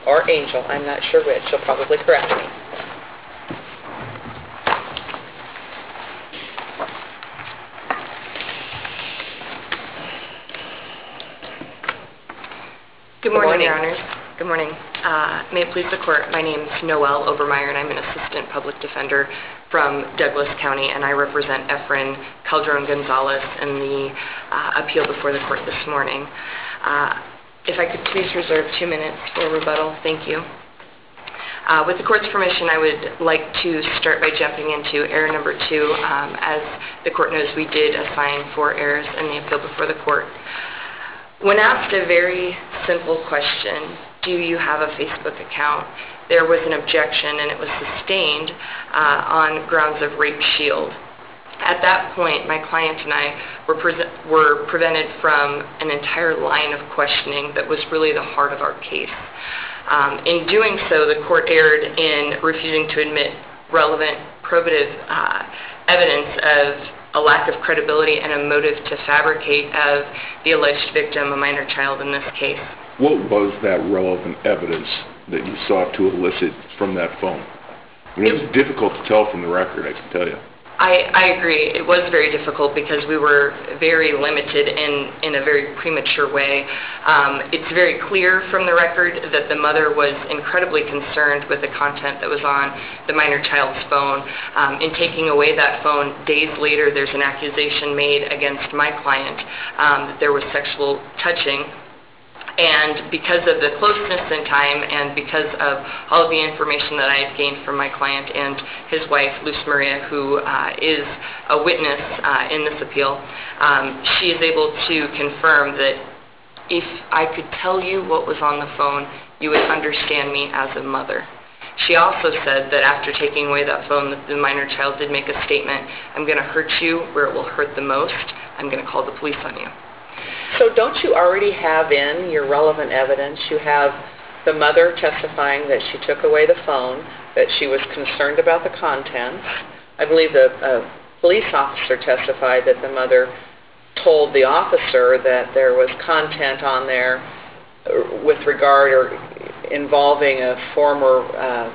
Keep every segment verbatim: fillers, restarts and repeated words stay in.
or Angel, I'm not sure which. She'll probably correct me. Good morning, Your Honors. Good morning. Uh, may it please the Court, my name is Noelle Obermeyer, and I'm an Assistant Public Defender from Douglas County, and I represent Efren Calderon-Gonzalez in the uh, appeal before the Court this morning. Uh, if I could please reserve two minutes for rebuttal, thank you. Uh, with the Court's permission, I would like to start by jumping into error number two. Um, as the Court knows, we did assign four errors in the appeal before the Court. When asked a very simple question, do you have a Facebook account, there was an objection, and it was sustained uh, on grounds of rape shield. At that point, my client and I were, pre- were prevented from an entire line of questioning that was really the heart of our case. Um, in doing so, the Court erred in refusing to admit relevant probative uh, evidence of a lack of credibility and a motive to fabricate of the alleged victim, a minor child in this case. What was that relevant evidence that you sought to elicit from that phone? I mean, it was difficult to tell from the record, I can tell you. I, I agree. It was very difficult because we were very limited in, in a very premature way. Um, it's very clear from the record that the mother was incredibly concerned with the content that was on the minor child's phone. Um, in taking away that phone, days later, there's an accusation made against my client um, that there was sexual touching. And because of the closeness in time and because of all of the information that I had gained from my client and his wife, Luz Maria, who uh, is a witness uh, in this appeal, um, she is able to confirm that if I could tell you what was on the phone, you would understand me as a mother. She also said that after taking away that phone, that the minor child did make a statement, I'm going to hurt you where it will hurt the most. I'm going to call the police on you. So don't you already have in your relevant evidence? You have the mother testifying that she took away the phone, that she was concerned about the contents. I believe the uh, police officer testified that the mother told the officer that there was content on there with regard or involving a former uh,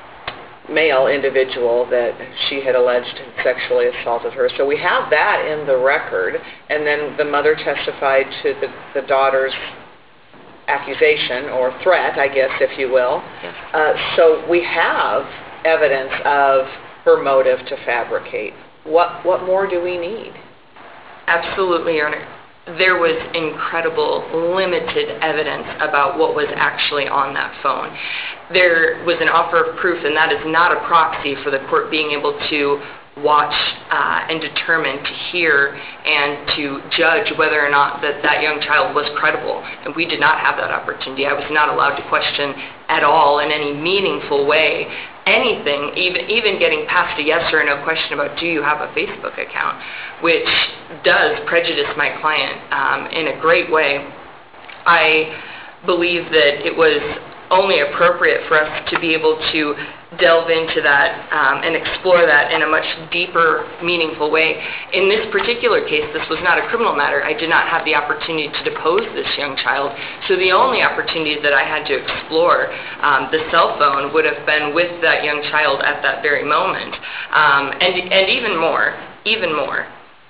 male individual that she had alleged had sexually assaulted her. So we have that in the record. And then the mother testified to the, the daughter's accusation or threat, I guess, if you will. Yes. Uh, so we have evidence of her motive to fabricate. What, what more do we need? Absolutely, Your Honor. There was incredible, limited evidence about what was actually on that phone. There was an offer of proof, and that is not a proxy for the court being able to watch uh, and determine, to hear, and to judge whether or not that that young child was credible. And we did not have that opportunity. I was not allowed to question at all in any meaningful way anything, even even getting past a yes or no question about do you have a Facebook account, which does prejudice my client um, in a great way. I believe that it was only appropriate for us to be able to delve into that um, and explore that in a much deeper, meaningful way. In this particular case, this was not a criminal matter. I did not have the opportunity to depose this young child, so the only opportunity that I had to explore um, the cell phone would have been with that young child at that very moment. Um, and, and even more, even more,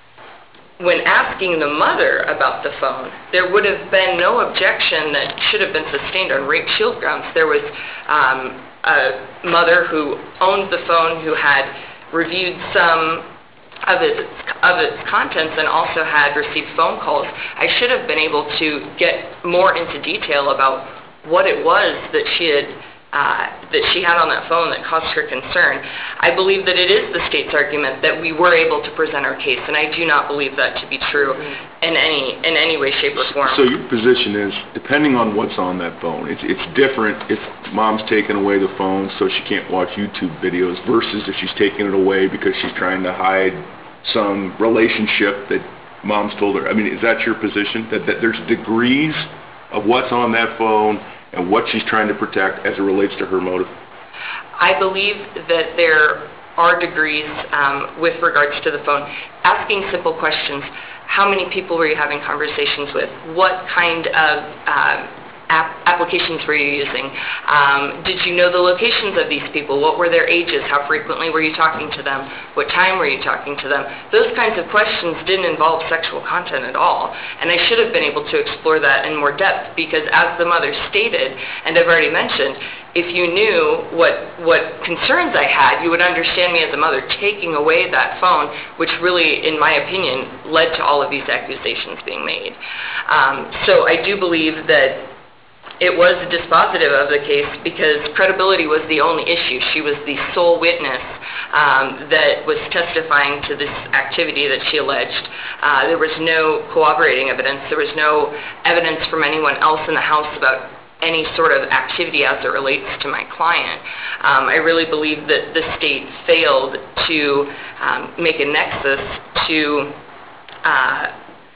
when asking the mother about the phone, there would have been no objection that should have been sustained on rape shield grounds. There was um, a mother who owned the phone, who had reviewed some of its of its contents and also had received phone calls. I should have been able to get more into detail about what it was that she had Uh, that she had on that phone that caused her concern. I believe that it is the state's argument that we were able to present our case, and I do not believe that to be true in any in any way, shape, or form. So your position is, depending on what's on that phone, it's it's different if mom's taking away the phone so she can't watch YouTube videos versus if she's taking it away because she's trying to hide some relationship that mom's told her. I mean, is that your position, that, that there's degrees of what's on that phone and what she's trying to protect as it relates to her motive? I believe that there are degrees um, with regards to the phone. Asking simple questions. How many people were you having conversations with? What kind of um, ap- applications applications were you using? Um, did you know the locations of these people? What were their ages? How frequently were you talking to them? What time were you talking to them? Those kinds of questions didn't involve sexual content at all. And I should have been able to explore that in more depth because as the mother stated, and I've already mentioned, if you knew what what concerns I had, you would understand me as a mother taking away that phone, which really, in my opinion, led to all of these accusations being made. Um, so I do believe that it was dispositive of the case because credibility was the only issue. She was the sole witness um, that was testifying to this activity that she alleged. Uh, there was no corroborating evidence. There was no evidence from anyone else in the house about any sort of activity as it relates to my client. Um, I really believe that the state failed to um, make a nexus to uh,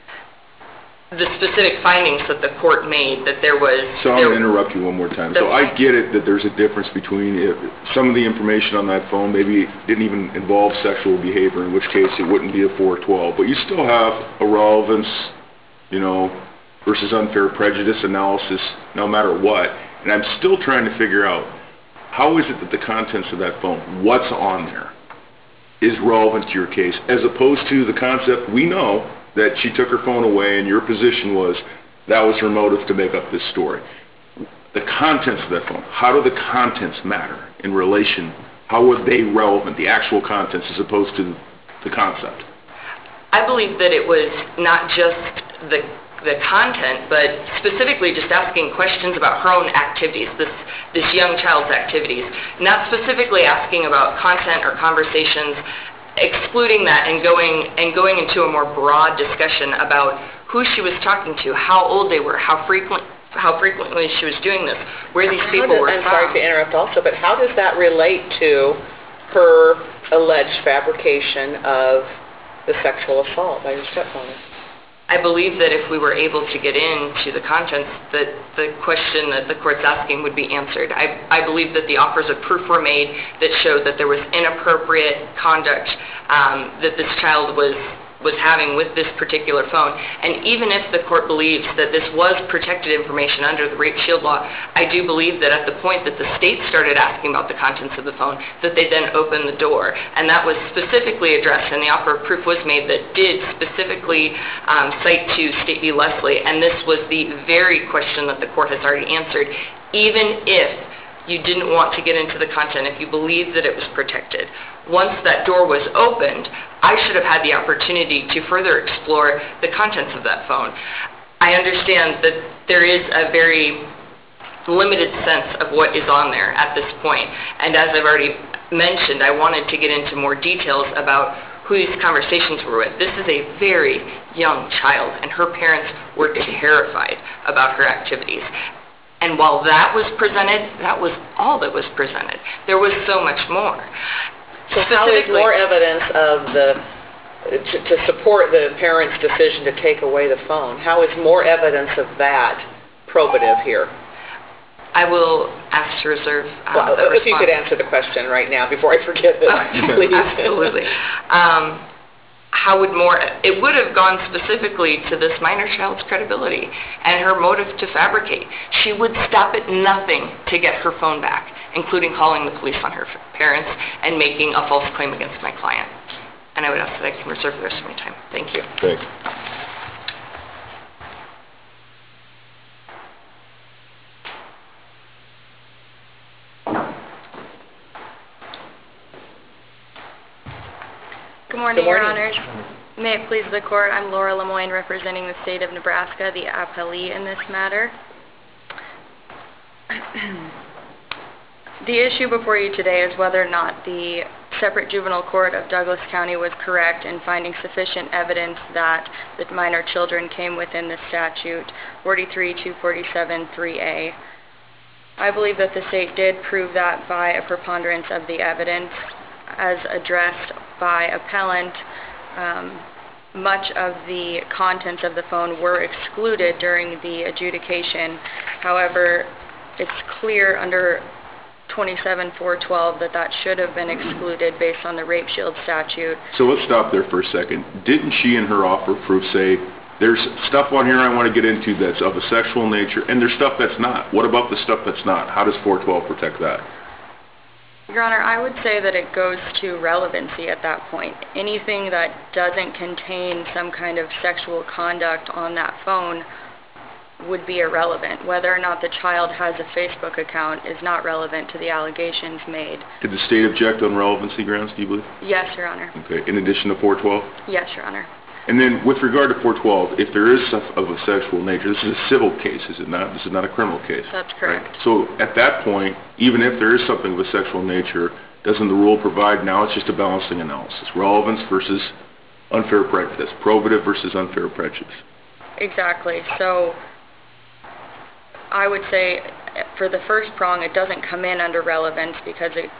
the specific findings that the court made, that there was... So I'm going to interrupt you one more time. So I get it that there's a difference between if some of the information on that phone maybe didn't even involve sexual behavior, in which case it wouldn't be a four twelve, but you still have a relevance, you know, versus unfair prejudice analysis no matter what. And I'm still trying to figure out, how is it that the contents of that phone, what's on there, is relevant to your case, as opposed to the concept we know that she took her phone away and your position was that was her motive to make up this story. The contents of that phone, how do the contents matter in relation, how were they relevant, the actual contents, as opposed to the concept? I believe that it was not just the the content, but specifically just asking questions about her own activities, this this young child's activities, not specifically asking about content or conversations, excluding that and going and going into a more broad discussion about who she was talking to, how old they were, how frequent how frequently she was doing this, where these people does, were I'm from. sorry to interrupt also, but how does that relate to her alleged fabrication of the sexual assault by her stepmother? I believe that if we were able to get into the contents, that the question that the court's asking would be answered. I, I believe that the offers of proof were made that showed that there was inappropriate conduct um, that this child was was having with this particular phone. And even if the court believes that this was protected information under the Rape Shield Law, I do believe that at the point that the state started asking about the contents of the phone, that they then opened the door. And that was specifically addressed, and the offer of proof was made that did specifically um, cite to State v. Leslie. And this was the very question that the court has already answered. Even if you didn't want to get into the content, if you believed that it was protected, once that door was opened, I should have had the opportunity to further explore the contents of that phone. I understand that there is a very limited sense of what is on there at this point. And as I've already mentioned, I wanted to get into more details about who these conversations were with. This is a very young child, and her parents were terrified about her activities. And while that was presented, that was all that was presented. There was so much more. So how is more evidence of the, to, to support the parents' decision to take away the phone, how is more evidence of that probative here? I will ask to reserve uh, well, that if response. you could answer the question right now before I forget it, oh, please. Absolutely. Um, how would more, it would have gone specifically to this minor child's credibility and her motive to fabricate. She would stop at nothing to get her phone back, including calling the police on her parents and making a false claim against my client. And I would ask that I can reserve the rest of my time. Thank you. Thanks. Good morning, Good morning. Your Honors. May it please the Court, I'm Laura Lemoyne representing the state of Nebraska, the appellee in this matter. The issue before you today is whether or not the separate juvenile court of Douglas County was correct in finding sufficient evidence that the minor children came within the statute forty-three two forty-seven three A. I believe that the state did prove that by a preponderance of the evidence. As addressed by appellant, um, much of the contents of the phone were excluded during the adjudication. However, it's clear under twenty-seven four twelve that that should have been excluded based on the Rape Shield statute. So let's stop there for a second. Didn't she in her offer of proof say there's stuff on here I want to get into that's of a sexual nature, and there's stuff that's not. What about the stuff that's not? How does four twelve protect that? Your Honor, I would say that it goes to relevancy at that point. Anything that doesn't contain some kind of sexual conduct on that phone would be irrelevant. Whether or not the child has a Facebook account is not relevant to the allegations made. Did the state object on relevancy grounds, do you believe? Yes, Your Honor. Okay, in addition to four twelve? Yes, Your Honor. And then with regard to four twelve, if there is stuff of a sexual nature, this is a civil case, is it not? This is not a criminal case. That's correct. Right? So at that point, even if there is something of a sexual nature, doesn't the rule provide now it's just a balancing analysis? Relevance versus unfair prejudice. Probative versus unfair prejudice. Exactly. So I would say for the first prong, it doesn't come in under relevance because it,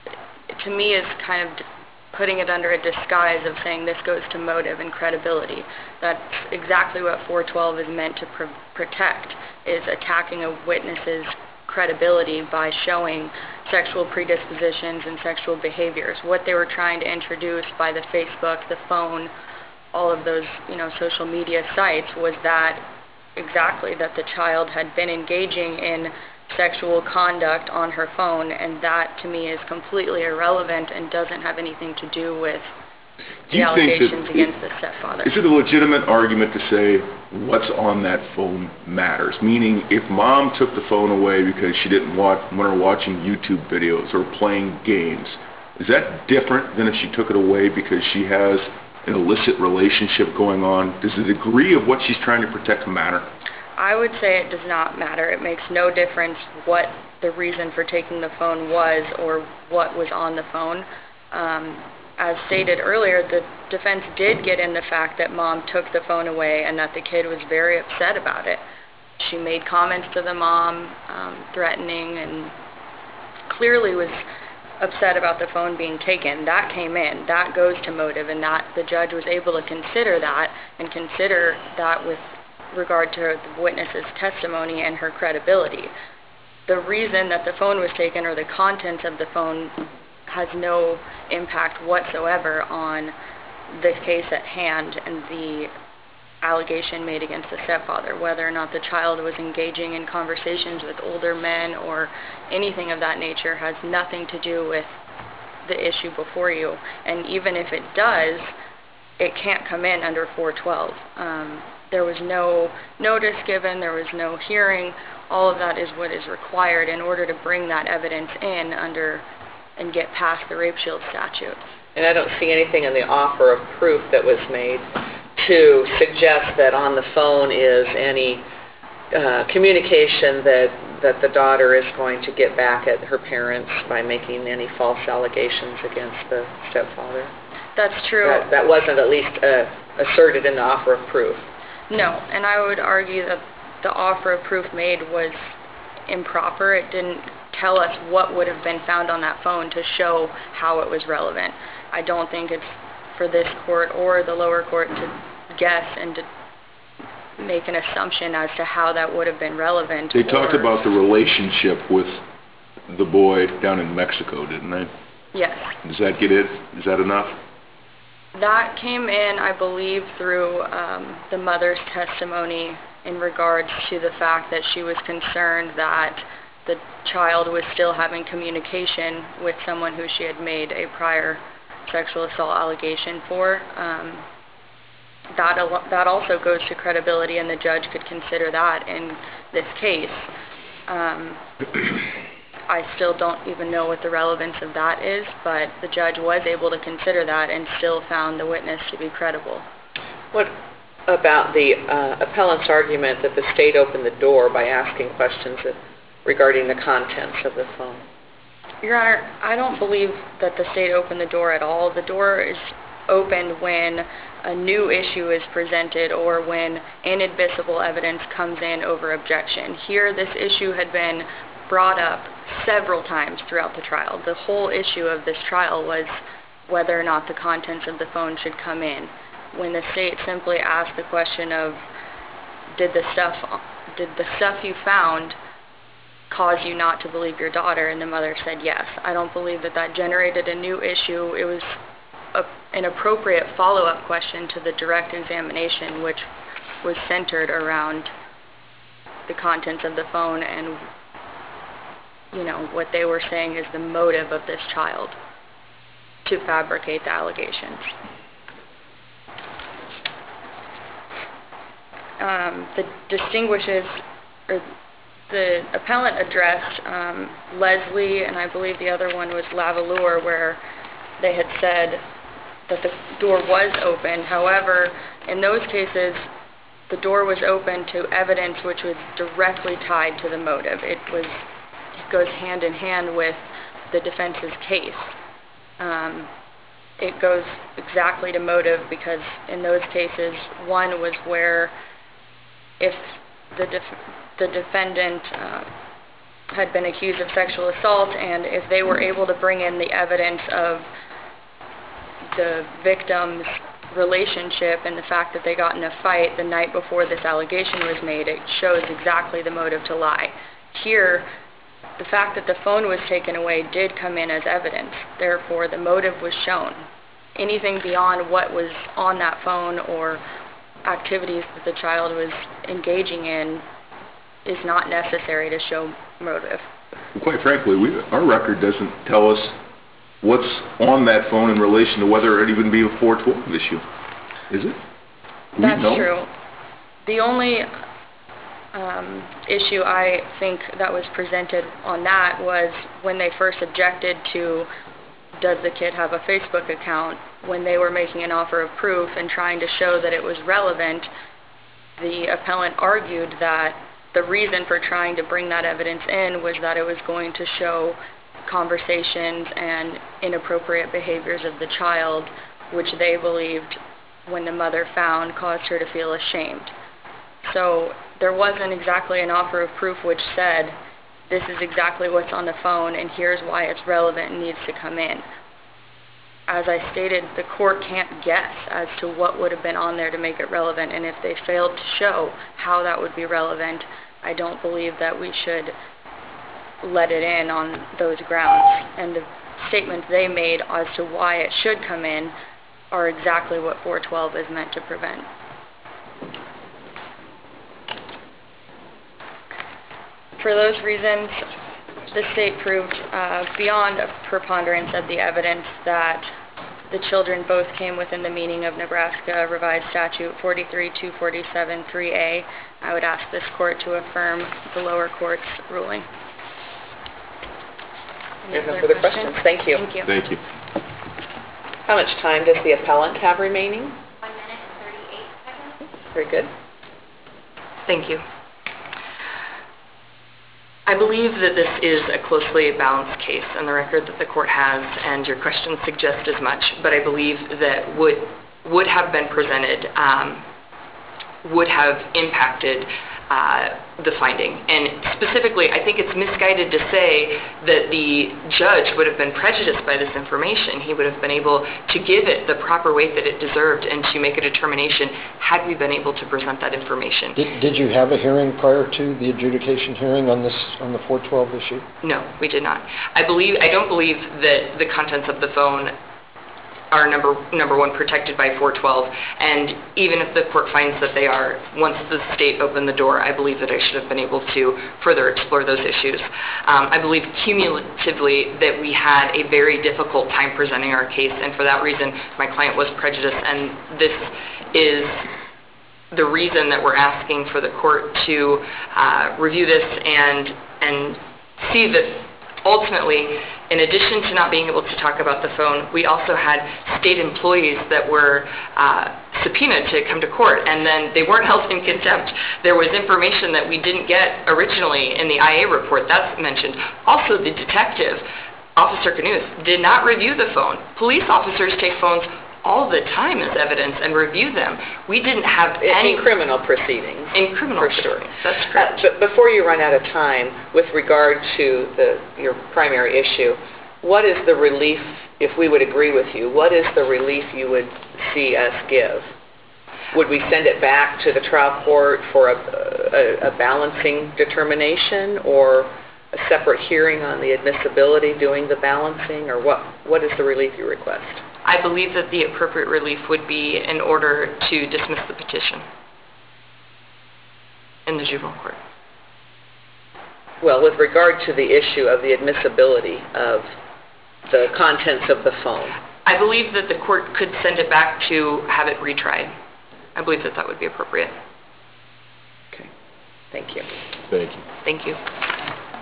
to me, is kind of putting it under a disguise of saying this goes to motive and credibility. That's exactly what four twelve is meant to pr protect, is attacking a witness's credibility by showing sexual predispositions and sexual behaviors. What they were trying to introduce by the Facebook, the phone, all of those, you know, social media sites was that exactly that the child had been engaging in sexual conduct on her phone, and that to me is completely irrelevant and doesn't have anything to do with the allegations against the stepfather. Is it a legitimate argument to say what's on that phone matters? Meaning, if mom took the phone away because she didn't want, want her watching YouTube videos or playing games, is that different than if she took it away because she has an illicit relationship going on? Does the degree of what she's trying to protect matter? I would say it does not matter. It makes no difference what the reason for taking the phone was or what was on the phone. Um, as stated earlier, the defense did get in the fact that mom took the phone away and that the kid was very upset about it. She made comments to the mom, um, threatening, and clearly was upset about the phone being taken. That came in. That goes to motive, and that the judge was able to consider that and consider that with regard to the witness's testimony and her credibility. The reason that the phone was taken or the contents of the phone has no impact whatsoever on the case at hand and the allegation made against the stepfather. Whether or not the child was engaging in conversations with older men or anything of that nature has nothing to do with the issue before you. And even if it does, it can't come in under four twelve. Um, there was no notice given, there was no hearing. All of that is what is required in order to bring that evidence in under and get past the rape shield statute. And I don't see anything in the offer of proof that was made to suggest that on the phone is any uh, communication that, that the daughter is going to get back at her parents by making any false allegations against the stepfather. That's true. That, that wasn't at least uh, asserted in the offer of proof. No, and I would argue that the offer of proof made was improper. It didn't tell us what would have been found on that phone to show how it was relevant. I don't think it's for this court or the lower court to guess and to make an assumption as to how that would have been relevant. They talked about the relationship with the boy down in Mexico, didn't they? Yes. Does that get it? Is that enough? That came in, I believe, through um, the mother's testimony in regards to the fact that she was concerned that the child was still having communication with someone who she had made a prior sexual assault allegation for. Um, that, al that also goes to credibility, and the judge could consider that in this case. Um, I still don't even know what the relevance of that is, but the judge was able to consider that and still found the witness to be credible. What about the uh, appellant's argument that the state opened the door by asking questions that, regarding the contents of the phone? Your Honor, I don't believe that the state opened the door at all. The door is opened when a new issue is presented or when inadmissible evidence comes in over objection. Here, this issue had been brought up several times throughout the trial. The whole issue of this trial was whether or not the contents of the phone should come in. When the state simply asked the question of, did the stuff, did the stuff you found cause you not to believe your daughter? And the mother said yes. I don't believe that that generated a new issue. It was a, an appropriate follow-up question to the direct examination, which was centered around the contents of the phone and, you know, what they were saying is the motive of this child to fabricate the allegations. Um, the distinguishes, or the appellant addressed um, Leslie, and I believe the other one was Lavallure, where they had said that the door was open. However, in those cases, the door was open to evidence which was directly tied to the motive. It was, it goes hand in hand with the defense's case. Um, it goes exactly to motive because in those cases, one was where if the def the defendant uh, had been accused of sexual assault, and if they were able to bring in the evidence of the victim's relationship and the fact that they got in a fight the night before this allegation was made, it shows exactly the motive to lie. Here, the fact that the phone was taken away did come in as evidence. Therefore, the motive was shown. Anything beyond what was on that phone or activities that the child was engaging in is not necessary to show motive. Quite frankly, we, our record doesn't tell us what's on that phone in relation to whether it even be a four twelve issue, is it? Do That's we know? true. The only um, issue I think that was presented on that was when they first objected to, does the kid have a Facebook account? When they were making an offer of proof and trying to show that it was relevant, the appellant argued that the reason for trying to bring that evidence in was that it was going to show conversations and inappropriate behaviors of the child, which they believed, when the mother found, caused her to feel ashamed. So there wasn't exactly an offer of proof which said, this is exactly what's on the phone and here's why it's relevant and needs to come in. As I stated, the court can't guess as to what would have been on there to make it relevant, and if they failed to show how that would be relevant, I don't believe that we should let it in on those grounds. And the statements they made as to why it should come in are exactly what four twelve is meant to prevent. For those reasons, the state proved uh, beyond a preponderance of the evidence that the children both came within the meaning of Nebraska Revised Statute forty-three two forty-seven three A. I would ask this court to affirm the lower court's ruling. Any no further questions? Thank you. Thank you. Thank you. How much time does the appellant have remaining? One minute and thirty-eight seconds. Very good. Thank you. I believe that this is a closely balanced case, and the record that the court has and your questions suggest as much, but I believe that would, would have been presented um, would have impacted uh, the finding. And specifically, I think it's misguided to say that the judge would have been prejudiced by this information. He would have been able to give it the proper weight that it deserved and to make a determination had we been able to present that information. Did, did you have a hearing prior to the adjudication hearing on this, on the four twelve issue? No, we did not. I believe, I don't believe that the contents of the phone are number number one protected by four twelve, and even if the court finds that they are, once the state opened the door, I believe that I should have been able to further explore those issues. Um, I believe cumulatively that we had a very difficult time presenting our case, and for that reason my client was prejudiced, and this is the reason that we're asking for the court to uh, review this and and see that ultimately, in addition to not being able to talk about the phone, we also had state employees that were uh, subpoenaed to come to court, and then they weren't held in contempt. There was information that we didn't get originally in the I A report, that's mentioned. Also, the detective, Officer Canoes, did not review the phone. Police officers take phones all the time as evidence and review them. We didn't have any... In criminal proceedings. In criminal for proceedings, sure. That's correct. Uh, but before you run out of time, with regard to the, your primary issue, what is the relief, if we would agree with you, what is the relief you would see us give? Would we send it back to the trial court for a, a, a balancing determination, or a separate hearing on the admissibility doing the balancing, or what, what is the relief you request? I believe that the appropriate relief would be in order to dismiss the petition. in the juvenile court. Well, with regard to the issue of the admissibility of the contents of the phone. I believe that the court could send it back to have it retried. I believe that that would be appropriate. Okay. Thank you. Thank you. Thank you.